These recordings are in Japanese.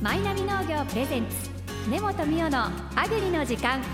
マイナビ農業プレゼンツ根本美代のアグリの時間。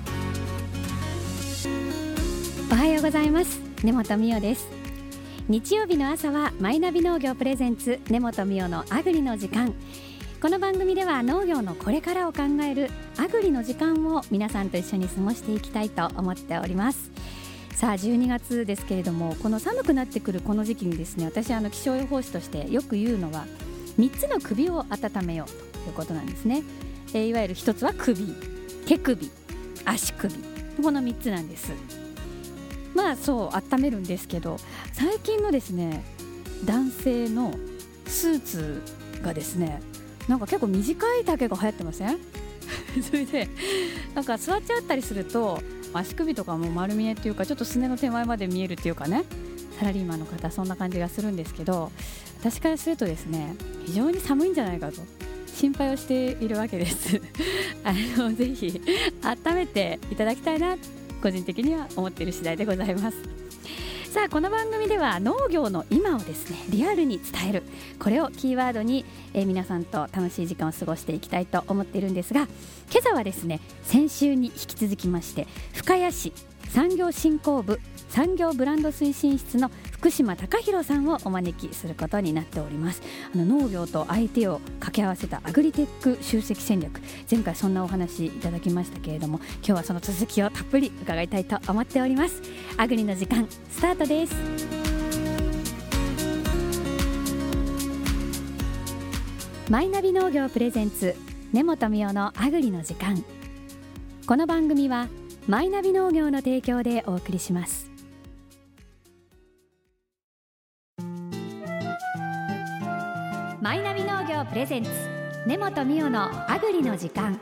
おはようございます。根本美代です。日曜日の朝はマイナビ農業プレゼンツ根本美代のアグリの時間。この番組では農業のこれからを考えるアグリの時間を皆さんと一緒に過ごしていきたいと思っております。さあ12月ですけれども、この寒くなってくるこの時期にですね、私気象予報士としてよく言うのは3つの首を温めようということなんですね。いわゆる1つは首、手首、足首、この3つなんです。そう温めるんですけど、最近のですね男性のスーツがですね、なんか結構短い丈が流行ってません？それでなんか座っちゃったりすると足首とかも丸見えっていうか、ちょっとすねの手前まで見えるっていうかね、サラリーマンの方そんな感じがするんですけど、私からするとですね、非常に寒いんじゃないかと心配をしているわけですぜひ温めていただきたいな、個人的には思っている次第でございます。さあこの番組では農業の今をですねリアルに伝える、これをキーワードに、皆さんと楽しい時間を過ごしていきたいと思っているんですが、今朝はですね先週に引き続きまして深谷市産業振興部産業ブランド推進室の福島貴弘さんをお招きすることになっております。農業と IT を掛け合わせたアグリテック集積戦略、前回そんなお話いただきましたけれども、今日はその続きをたっぷり伺いたいと思っております。アグリの時間スタートです。マイナビ農業プレゼンツ根本美代のアグリの時間。この番組はマイナビ農業の提供でお送りします。マイナビ農業プレゼンツ根本美代のアグリの時間。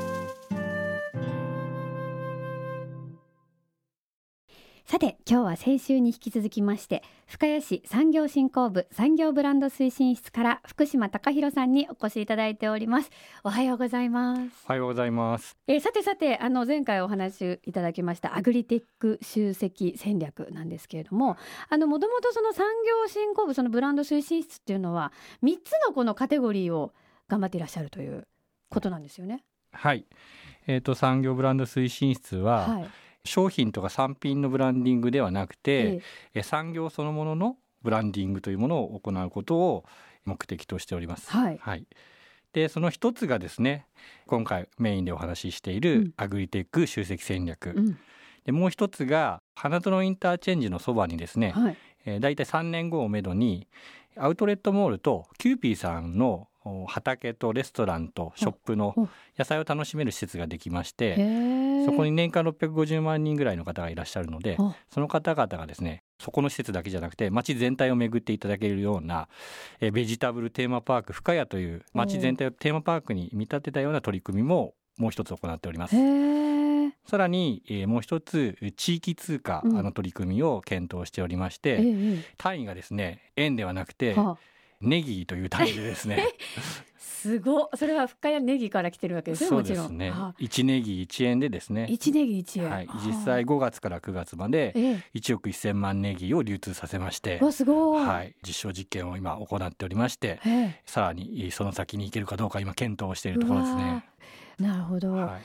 さて今日は先週に引き続きまして深谷市産業振興部産業ブランド推進室から福島貴弘さんにお越しいただいております。おはようございます。 おはようございます。 さて前回お話いただきましたアグリテック集積戦略なんですけれども、もともとその産業振興部そのブランド推進室っていうのは3つのこのカテゴリーを頑張っていらっしゃるということなんですよね。 はい、産業ブランド推進室は、はい、商品とか産品のブランディングではなくて、産業そのもののブランディングというものを行うことを目的としております。 はいはい、でその一つがですね、今回メインでお話ししているアグリテック集積戦略、でもう一つが花園インターチェンジのそばにですね、はい、だいたい3年後をめどにアウトレットモールとキューピーさんの畑とレストランとショップの野菜を楽しめる施設ができまして、そこに年間650万人ぐらいの方がいらっしゃるので、その方々がですね、そこの施設だけじゃなくて街全体を巡っていただけるようなベジタブルテーマパーク深谷という街全体をテーマパークに見立てたような取り組みももう一つ行っております。さらに、もう一つ地域通貨の取り組みを検討しておりまして、単位がですね円ではなくて、ネギという単位でですねすごい。それは深谷ネギから来てるわけですね。 そうですね。1ネギ1円でですね、 1ネギ1円、 はい、実際5月から9月まで1億1000万ネギを流通させまして、 すごい、 はい、実証実験を今行っておりまして、さらにその先に行けるかどうか今検討しているところですね。 なるほど、はい、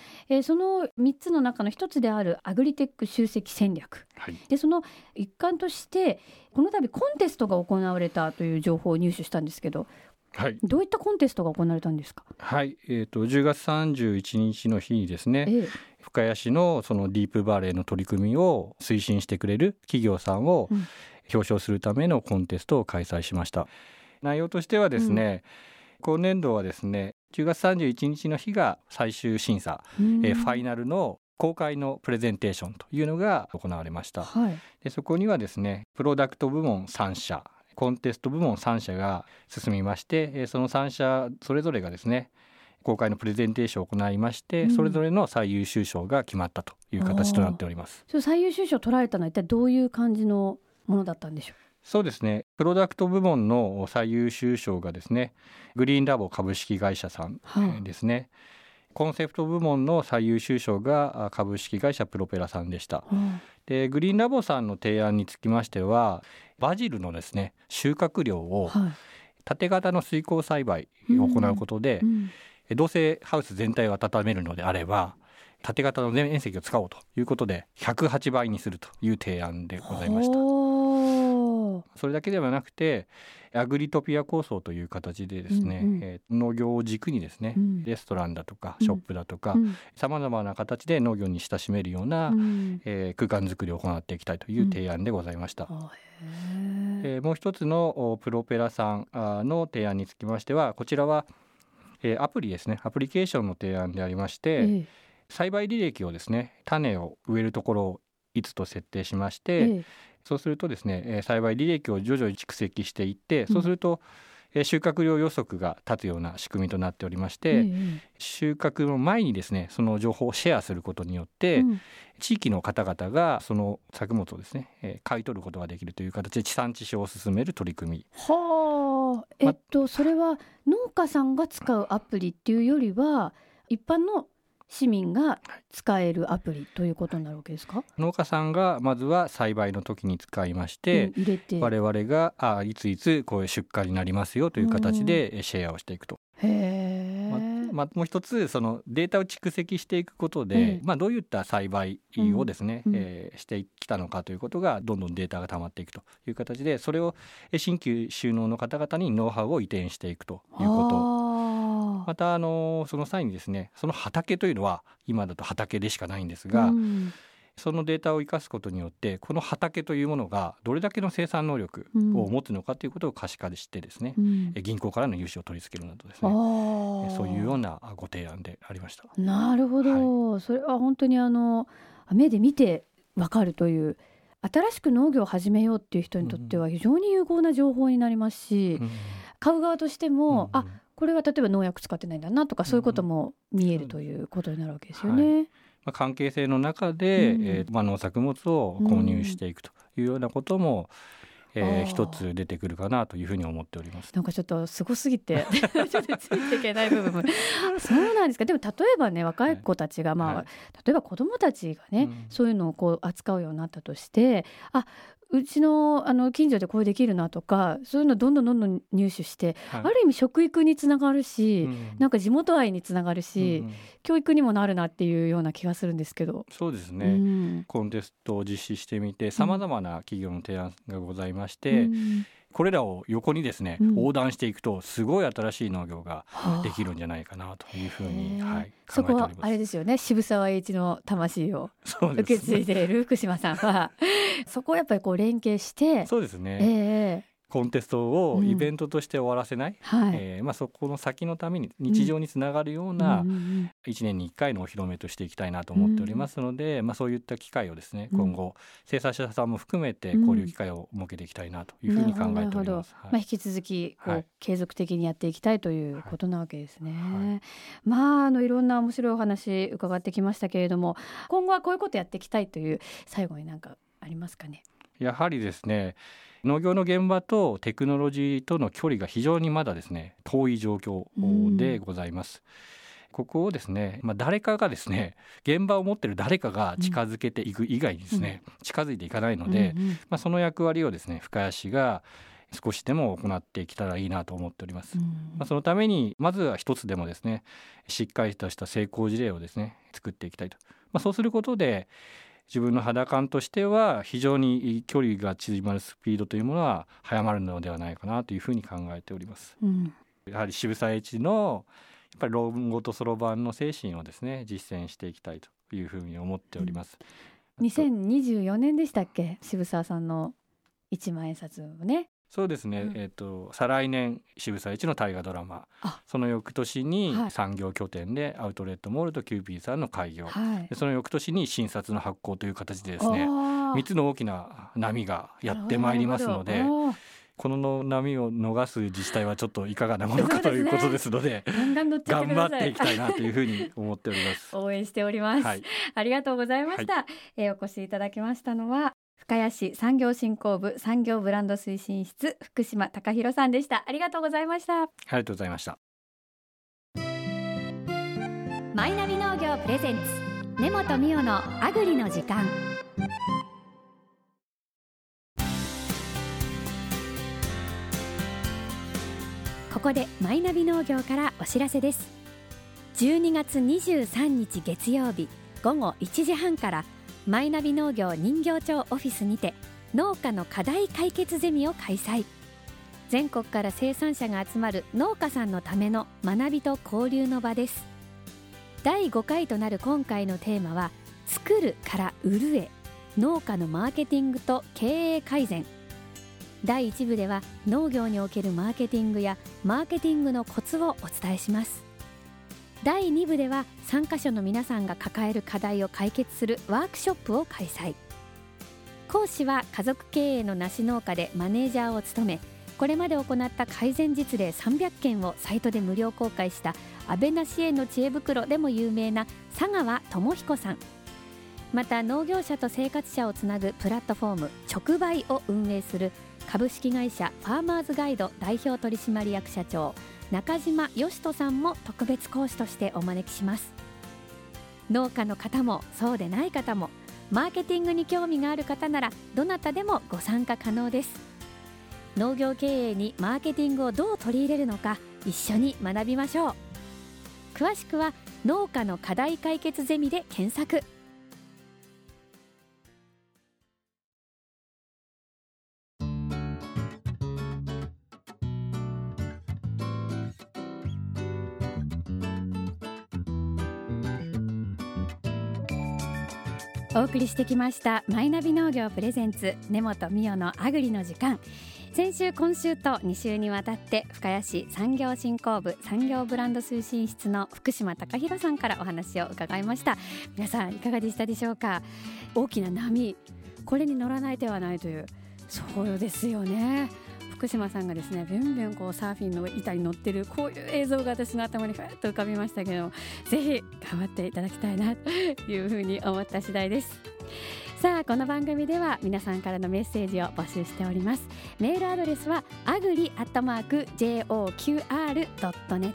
その3つの中の一つであるアグリテック集積戦略、はい、でその一環としてこの度コンテストが行われたという情報を入手したんですけど、はい、どういったコンテストが行われたんですか？ はい、10月31日の日にですね、深谷市のそのディープバレーの取り組みを推進してくれる企業さんを表彰するためのコンテストを開催しました。内容としてはですね、今年度はですね10月31日の日が最終審査、ファイナルの公開のプレゼンテーションというのが行われました。はい、でそこにはですねプロダクト部門3社、コンテスト部門3社が進みまして、その3社それぞれがですね公開のプレゼンテーションを行いまして、それぞれの最優秀賞が決まったという形となっております。 その最優秀賞を取られたのは一体どういう感じのものだったんでしょう？ そうですね、プロダクト部門の最優秀賞がですねグリーンラボ株式会社さんですね、コンセプト部門の最優秀賞が株式会社プロペラさんでした。でグリーンラボさんの提案につきましてはバジルのですね収穫量を縦型の水耕栽培を行うことで、どうせハウス全体を温めるのであれば縦型の全面積を使おうということで108倍にするという提案でございました。それだけではなくてアグリトピア構想という形でですね、農業を軸にですね、レストランだとかショップだとかさまざまな形で農業に親しめるような、空間づくりを行っていきたいという提案でございました。もう一つのプロペラさんの提案につきましてはこちらはアプリですね、アプリケーションの提案でありまして、栽培履歴をですね、種を植えるところをいつと設定しまして、そうするとですね、栽培履歴を徐々に蓄積していって、そうすると収穫量予測が立つような仕組みとなっておりまして、収穫の前にですねその情報をシェアすることによって、地域の方々がその作物をですね、買い取ることができるという形で地産地消を進める取り組み。 それは農家さんが使うアプリっていうよりは一般の市民が使えるアプリということになるわけですか？ 農家さんがまずは栽培の時に使いまして、 入れて我々がいついつこういう出荷になりますよという形でシェアをしていくと。もう一つそのデータを蓄積していくことで、どういった栽培をですね、してきたのかということがどんどんデータが溜まっていくという形で、それを新規就農の方々にノウハウを移転していくということ。またその際にですね、その畑というのは今だと畑でしかないんですが、そのデータを生かすことによってこの畑というものがどれだけの生産能力を持つのかということを可視化してですね、銀行からの融資を取り付けるなどですね、そういうようなご提案でありました。 なるほど、それは本当に目で見て分かるという、新しく農業を始めようっていう人にとっては非常に有効な情報になりますし、買う側としても、これは例えば農薬使ってないんだなとか、そういうことも見えるということになるわけですよね。 関係性の中で、農作物を購入していくというようなことも、一つ出てくるかなというふうに思っております。 なんかちょっとすごすぎてちょっとついていけない部分もそうなんですか。でも例えばね、若い子たちが、例えば子どもたちがね、そういうのをこう扱うようになったとして、うちの近所でこれできるなとか、そういうのどんどん入手して、ある意味食育につながるし、なんか地元愛につながるし、教育にもなるなっていうような気がするんですけど。 そうですね、コンテストを実施してみてさまざまな企業の提案がございまして、これらを横にですね、横断していくとすごい新しい農業ができるんじゃないかなというふうに、考えております。 そこはあれですよね、渋沢栄一の魂を受け継いでいる福島さんはそこをやっぱりこう連携して、 そうですね、コンテストをイベントとして終わらせない、そこの先のために日常につながるような1年に1回のお披露目としていきたいなと思っておりますので、そういった機会をですね、今後生産者さんも含めて交流機会を設けていきたいなというふうに考えております。 引き続き継続的にやっていきたいということなわけですね。いろんな面白いお話伺ってきましたけれども、今後はこういうことやっていきたいという最後に何かありますかね？ やはりですね、農業の現場とテクノロジーとの距離が非常にまだですね遠い状況でございます。ここをですね、誰かがですね、現場を持っている誰かが近づけていく以外にですね、近づいていかないので、その役割をですね深谷市が少しでも行っていけたらいいなと思っております。そのためにまずは一つでもですね、しっかりとした成功事例をですね作っていきたいと。そうすることで自分の肌感としては非常に距離が縮まるスピードというものは早まるのではないかなというふうに考えております。やはり渋沢栄一のやっぱり論語とそろばんの精神をですね実践していきたいというふうに思っております。 2024年でしたっけ、渋沢さんの1万円札をね。 そうですね、再来年渋沢栄一の大河ドラマ、その翌年に産業拠点でアウトレットモールとキューピーさんの開業、でその翌年に新札の発行という形でですね、3つの大きな波がやってまいりますので、この波を逃す自治体はちょっといかがなものかということですので、頑張っていきたいなというふうに思っております。 応援しております、ありがとうございました、お越しいただきましたのは深谷市産業振興部産業ブランド推進室福島貴弘さんでした。ありがとうございました。 ありがとうございました。 マイナビ農業プレゼンツ根本美代のアグリの時間。 ここでマイナビ農業からお知らせです。12月23日月曜日午後1時半からマイナビ農業人形町オフィスにて農家の課題解決ゼミを開催。全国から生産者が集まる農家さんのための学びと交流の場です。第5回となる今回のテーマは、作るから売るへ、農家のマーケティングと経営改善。第1部では農業におけるマーケティングやマーケティングのコツをお伝えします。第2部では参加者の皆さんが抱える課題を解決するワークショップを開催。講師は家族経営の梨農家でマネージャーを務め、これまで行った改善実例300件をサイトで無料公開した安倍梨園の知恵袋でも有名な佐川智彦さん。また農業者と生活者をつなぐプラットフォーム直売を運営する株式会社ファーマーズガイド代表取締役社長中島義人さんも特別講師としてお招きします。農家の方もそうでない方も、マーケティングに興味がある方ならどなたでもご参加可能です。農業経営にマーケティングをどう取り入れるのか、一緒に学びましょう。詳しくは農家の課題解決ゼミで検索。お送りしてきましたマイナビ農業プレゼンツ根本美代のアグリの時間。先週今週と2週にわたって深谷市産業振興部産業ブランド推進室の福島貴弘さんからお話を伺いました。皆さんいかがでしたでしょうか。大きな波、これに乗らない手はないという、そうですよね。福島さんがですね、ビュンビュンこうサーフィンの板に乗ってる、こういう映像が私の頭にふわっと浮かびましたけど、ぜひ頑張っていただきたいなというふうに思った次第です。さあ、この番組では皆さんからのメッセージを募集しております。メールアドレスはagri@joqr.net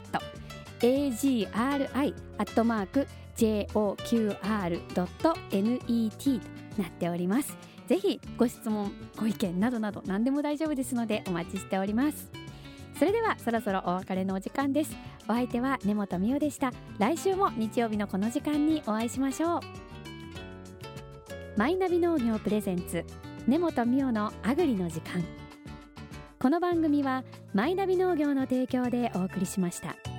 agri@joqr.net となっております。ぜひご質問ご意見などなど何でも大丈夫ですのでお待ちしております。それではそろそろお別れのお時間です。お相手は根本美代でした。来週も日曜日のこの時間にお会いしましょう。マイナビ農業プレゼンツ根本美代のアグリの時間。この番組はマイナビ農業の提供でお送りしました。